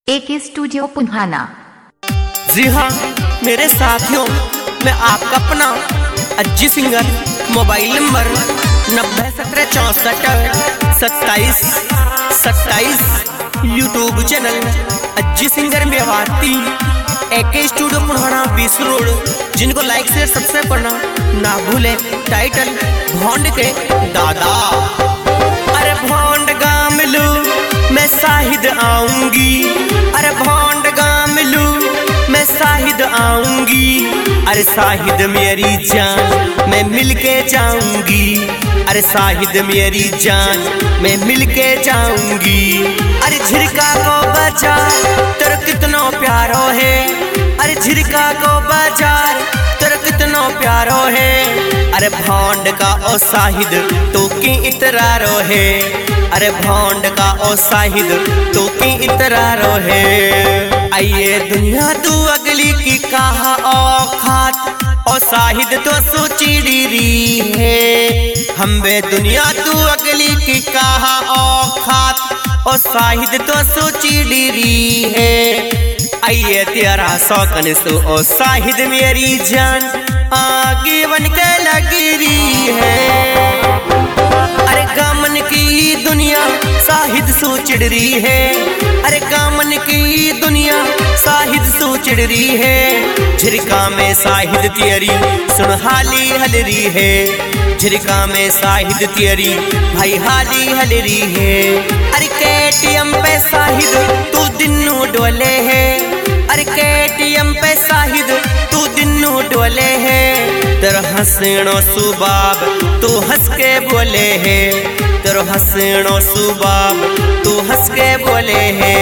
एके स्टूडियो पुन्हाना। जी हाँ मेरे साथियों, मैं आपका अपना Ajji singer, mobile number 9017642727, YouTube channel Ajji singer Mewati, AK studio Punhana 20 road. जिनको लाइक शेयर सब्सक्राइब करना ना भूले। टाइटल भोंड के दादा। अरे भोंड गामलू मैं शाहिद आऊंगी, अरे भोंड गामलू मैं शाहिद आऊंगी, अरे शाहिद मेरी जान मैं मिलके जाऊंगी, अरे शाहिद मेरी जान मैं मिलके जाऊंगी। अरे झिरका को बाजार तेरा कितना प्यारो है, अरे झिरका को बाजार तेरा कितना प्यारो है, अरे भोंड का ओ शाहिद तो की इतरारो है, अरे भोंड का ओ शाहिद तो की इतरारो है। आइए दुनिया तू अगली की कहा औखात, ओ शाहिद तो सोची री है। हम बे दुनिया तू अगली की कहा औखात, ओ शाहिद तो सोची री है। आइए तेरा शौकन सो ओ शाहिद मेरी जान आगे बन के लगी रही है। अरे कामन की दुनिया शाहिद सो चिड़ रही है, अरे कामन की दुनिया शाहिद सो चिड़ रही है। झिरका में शाहिद तेरी सुन हाली हल रही है, झिरका में शाहिद तेरी भाई हाली हल रही है। अरे केटीएम पे शाहिद तू दिनू डोले है, अरे केटीएम पे शाहिद तू दिनू डोले है। तेरा हंसनो सुबाब तू हंस के बोले है, तेरा हंसनो सुबाब तू हंस के बोले है।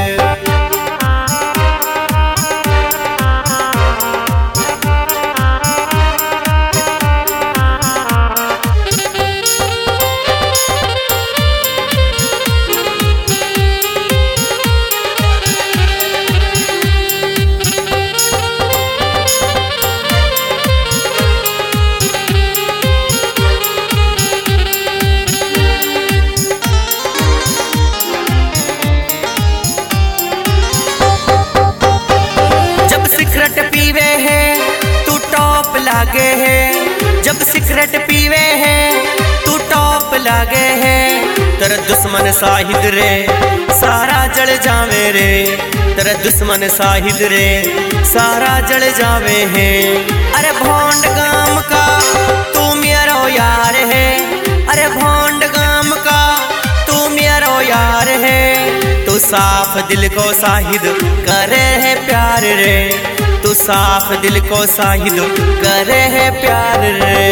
पीवे है तू टॉप लागे है, जब सिगरेट पीवे है तू टॉप लागे है। तेरा दुश्मन शाहिद रे सारा जल जावे रे, तेरा दुश्मन शाहिद रे सारा जल जावे है। अरे भोंड गाम का तू मेरा यार है, अरे भोंड गाम का तू मेरा यार है। तू साफ दिल को शाहिद करे है प्यार रे, तू साफ दिल को शाहिद करे है प्यार रे।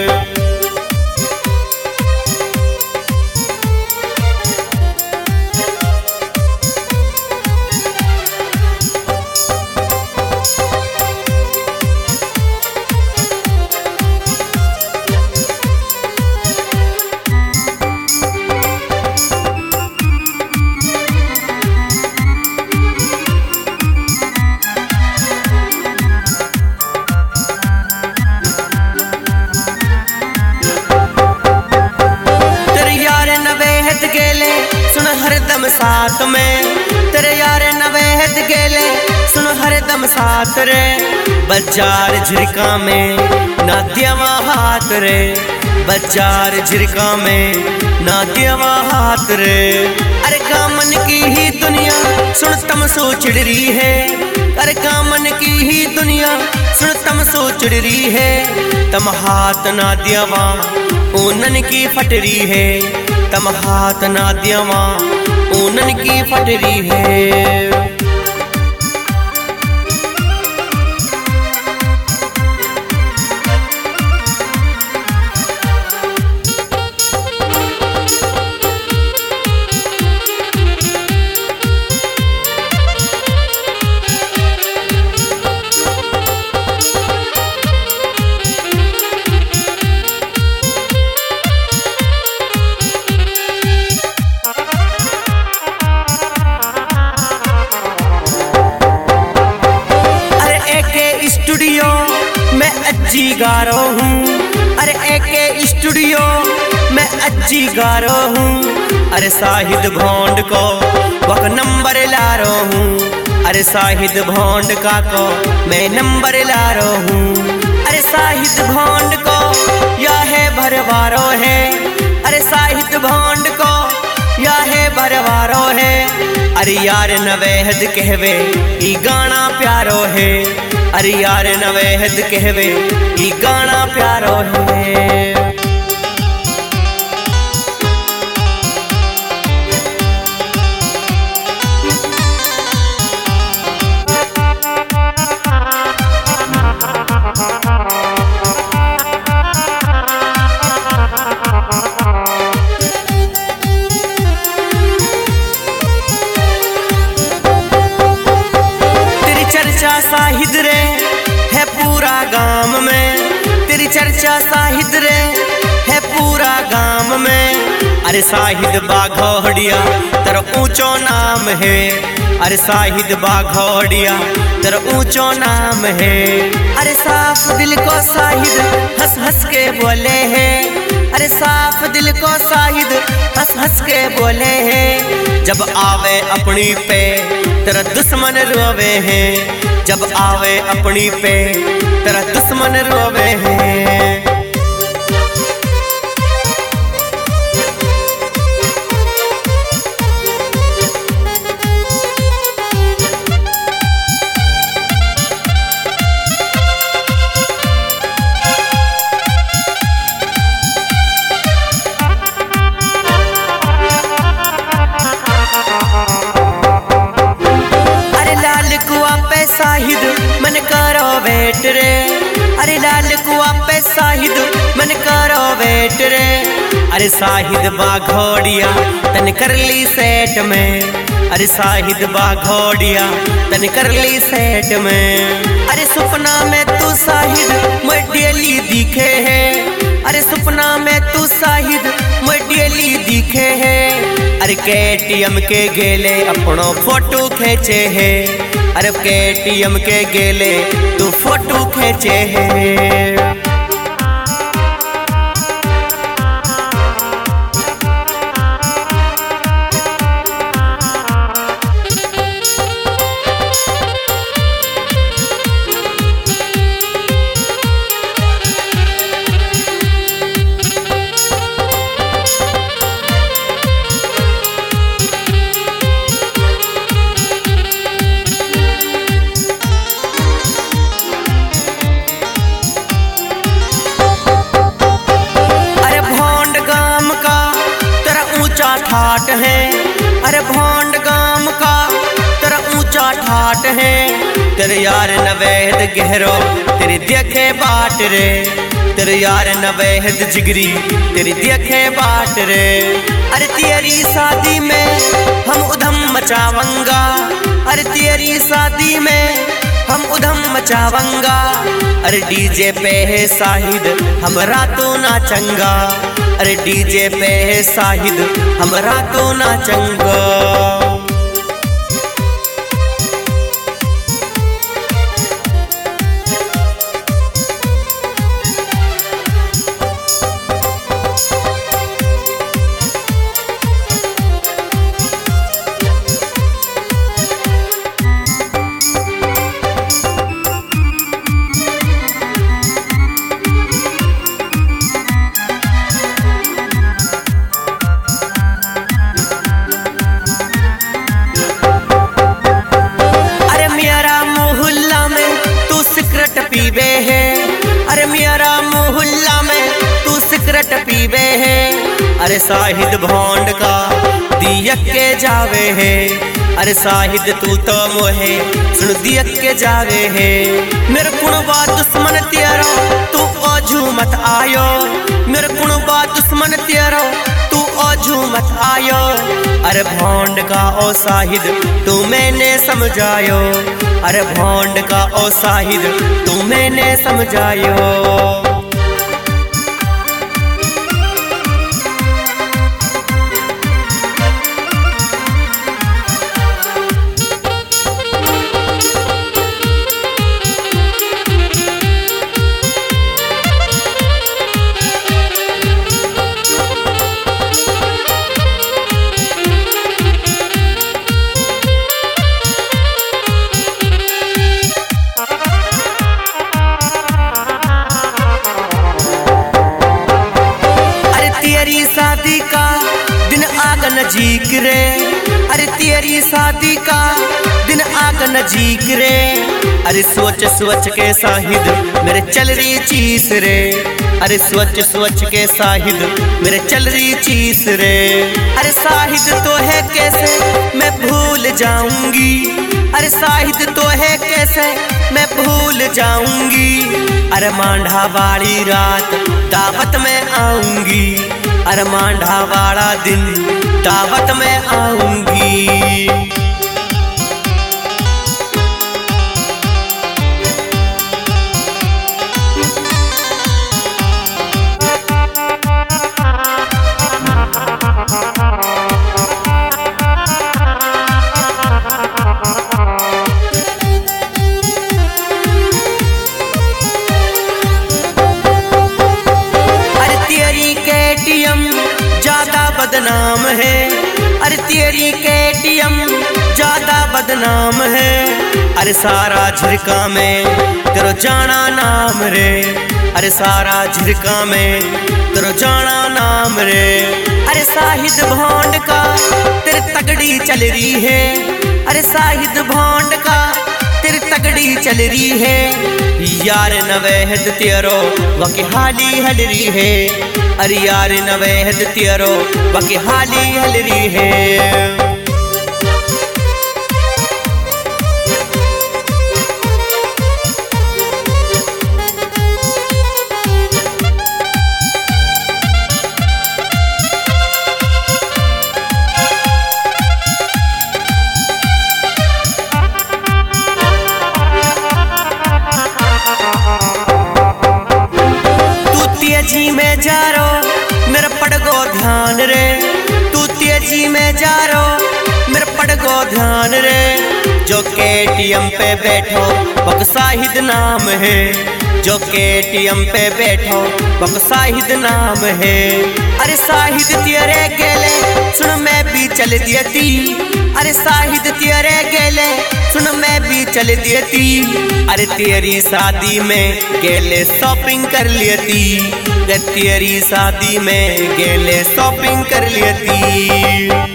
हरदम साथ में तेरे यार नवेद गेले सुन हरदम साथ रे। बाजार झिरका में ना देवा हाथ रे, बाजार झिरका में ना देवा हाथ रे। अरे कामन की ही दुनिया सुन तम सो चिड़ रही है, अरे कामन की ही दुनिया सुन तम सो चिड़ रही है। तम हाथ ना देवा ऊनन की फटरी है, तम हाथ ना देवा ऊनन की फटरी है। स्टूडियो मैं अज्जी गारो हूँ, अरे एके स्टूडियो मैं अज्जी गा रहा हूँ। अरे शाहिद भोंड को वक नंबर ला रहा हूँ। अरे शाहिद भोंड का को मैं नंबर ला रहा हूँ। अरे शाहिद भोंड को यह है भरवारो है। अरे शाहिद भोंड को या है भरवारो है। अरे यार नवेहद कहवे ई गाना प्यारो है। अरे यार नवेहद कहवे ई गाना प्यारो है। शाहिद रे है पूरा गांव में। तेरी चर्चा शाहिद रे है पूरा गांव में। अरे शाहिद बाघोड़िया तेरा ऊंचो नाम है। अरे शाहिद बाघोड़िया तेरा ऊंचो नाम है। अरे साफ दिल को शाहिद हंस हंस के बोले हैं। अरे साफ दिल को शाहिद हंस हंस के बोले हैं। जब आवे अपनी पे तेरा दुश्मन रोवे हैं। जब आवे अपनी पे तेरा दुश्मन रोवे हैं। शाहिद मन करो वेट रे। अरे लाल कुआ पे शाहिद मन करो वेट रे। अरे शाहिद बाघोड़िया तन कर ली सेट में। अरे शाहिद बाघोड़िया तन कर ली सेट में। अरे सपना में तू शाहिद मैं डेली दिखे है। अरे सपना में तू शाहिद मैं डेली दिखे है। अरे KTM के गेले अपनो फोटो खींचे है। अरे KTM के गेले तू फोटो खींचे है। ठाट है। अरे भोंड गांव का तेरा ऊंचा ठाट है। तेरे यार नवेद गहरो तेरी देखे बाट रे। तेरे यार नवेद जिगरी तेरी देखे बाट रे। अरे तेरी शादी में हम उधम मचावंगा। अरे तेरी शादी में हम उधम मचावंगा। अरे DJ पे है शाहिद हमरा तो नाचंगा। अरे DJ पे है शाहिद हमरा तो नाचंगा। पीबे है। अरे मेरा मोहल्ला में तू सिगरेट पीबे है। अरे शाहिद भोंड का दियक के जावे है। अरे शाहिद तू तो मोहे सुन दियक के जावे है। मेरे कुणबा दुश्मन तेरो तू ओझू मत आयो। मेरे कुणबा दुश्मन तेरो तू ओझू मत आयो। अरे भोंड का ओ शाहिद तू मैंने समझायो। अरे भोंड का ओ शाहिद तू मैंने समझायो। नजीक रे। अरे सोच सोच के शाहिद मेरे चल रही चीस रे। अरे सोच सोच के शाहिद मेरे चल रही चीस रे। अरे शाहिद तो है कैसे मैं भूल जाऊंगी। अरे शाहिद तो है कैसे मैं भूल जाऊंगी। अरे मांडा वाली रात दावत में आऊंगी। अरे मांडा वाला दिन दावत में आऊंगी। ज्यादा बदनाम है। अरे तेरी KTM ज्यादा बदनाम है। अरे सारा झिरका में तेरो जाना नाम रे। अरे सारा झिरका में तेरो जाना नाम रे। अरे शाहिद भोंड का तेरी तगड़ी चल रही है। अरे शाहिद भोंड का तेरी तगड़ी चल रही है। यार नवैहद तेरो वकी हाली हल रही है। अरे यार नवैहद तेरो वकी हाली हल रही है। तेजी में जा रो मेरे पड़गो ध्यान रे। तू तेजी में जा रो मेरे पड़गो ध्यान रे। जो KTM पे बैठो वक शाहिद नाम है। जो KTM पे बैठो वक शाहिद नाम है। अरे शाहिद तेरे गेले सुन मैं भी चल देती। अरे शाहिद तेरे गेले सुन मैं भी चल देती। अरे तेरी शादी में गेले शॉपिंग कर लेती। तेरी शादी में गेले शॉपिंग कर लेती।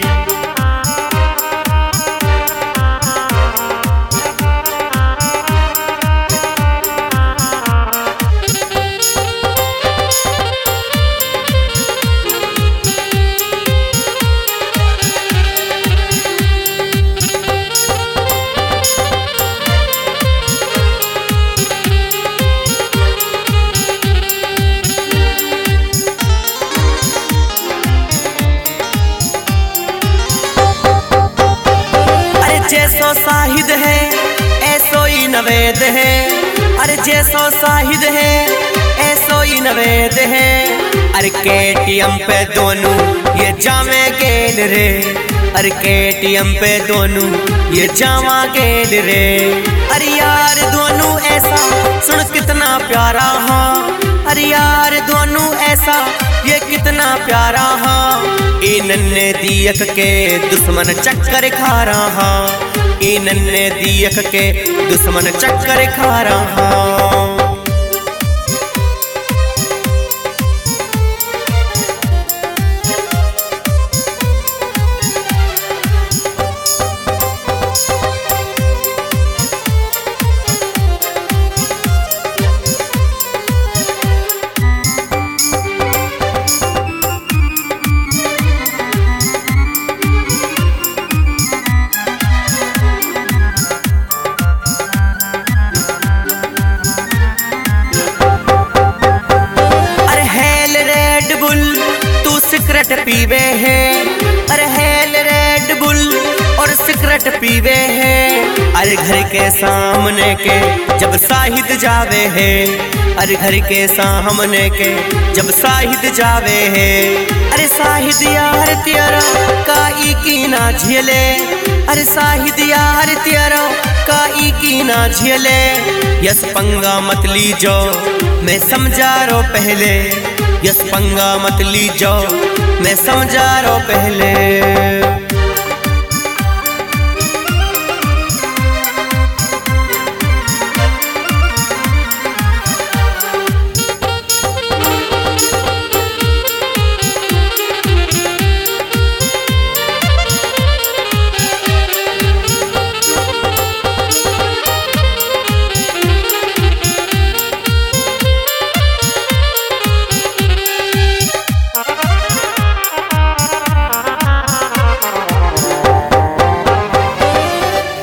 जैसो शाहिद है ऐसो ही नवेद है। अरे जैसो शाहिद है ऐसो ही नवेद है। अरे KTM पे दोनों ये जावे गेल रे। अरे KTM पे दोनों ये जावा गेल रे। अरे यार दोनों ऐसा सुन कितना प्यारा हा। अरे यार दोनों ऐसा ये कितना प्यारा हा। ए नन्हे दियक के दुश्मन चक्कर खा रहा। ए नन्हे दियक के दुश्मन चक्कर खा रहा। सिगरेट पीवे है। अरे हेल रेड बुल और सिगरेट पीवे है। अरे घर के सामने के जब शाहिद जावे है। अरे घर के सामने के जब शाहिद जावे है। अरे शाहिद यार तेरा काई की ना झेले। अरे शाहिद यार तेरा काई की ना झेले। यस पंगा मत लीजो मैं समझा रो पहले। यस पंगा मत लीजो मैं समझा रो पहले।